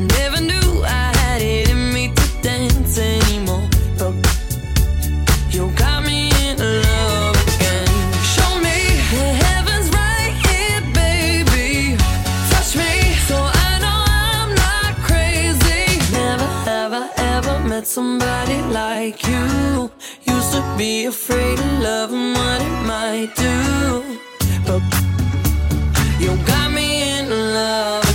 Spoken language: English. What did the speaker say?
never knew I had it in me to dance anymore, but you got me in love again. Show me the heaven's right here, baby. Touch me so I know I'm not crazy. Never have I ever met somebody like you. Used to be afraid of love and what it might do, but you got me in love.